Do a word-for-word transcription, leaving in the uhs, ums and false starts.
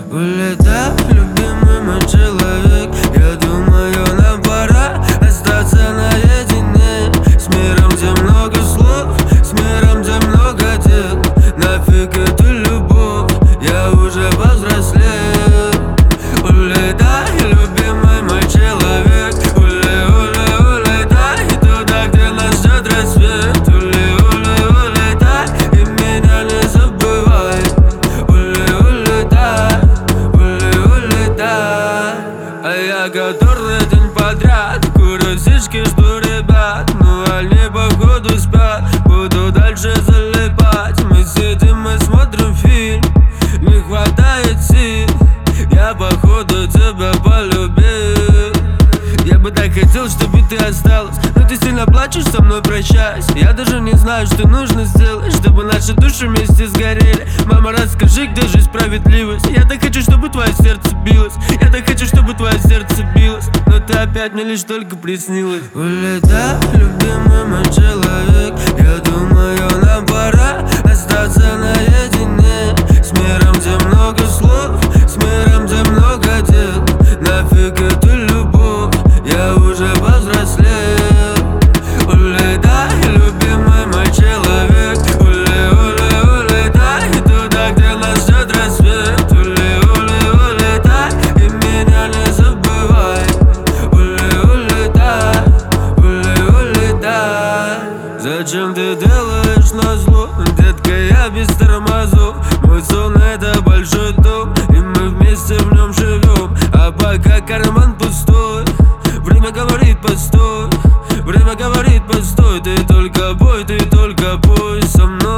Улетай, любимый мой человек. Я думаю, нам пора остаться наедине. С миром, где много слов, с миром, где много дел. Нафиг эту любовь, я уже повзрослел. Улетай, любимый мой человек. Уле, уле, улетай туда, где нас ждет рассвет. Уле, уле, улетай и меня не забывай. Уле, улетай, уле, улетай. А я который день подряд курю сишки, жду ребят. Ну они походу спят, буду дальше залипать. Мы сидим и смотрим фильм, не хватает сил. Я походу тебя полюбил. Я бы так хотел, чтобы ты осталась, но ты сильно плачешь, со мной прощайся. Я даже не знаю, что нужно сделать, чтобы наши души вместе сгорели. Мама, расскажи, где же справедливость? Я так хочу, чтобы твое сердце билось. Я так хочу, чтобы твое сердце билось. Но ты опять мне лишь только приснилась. Улетай, любимый мой человек. Я думаю, нам пора остаться наедине. С миром, где много слов, с миром, где много дел. Нафиг эту любовь, я уже повзрослел. Улетай, любимый мой человек. Уле, уле, улетай туда, где нас ждет рассвет. Уле, уле, улетай и меня не забывай. Уле, улетай, уле, улетай. Зачем ты делаешь назло, детка, я без тормозов. Мой сон это большой дом, и мы вместе в нем живем. А пока карман пустой, время говорит постой. Время говорит постой, ты только пой, ты только пой со мной.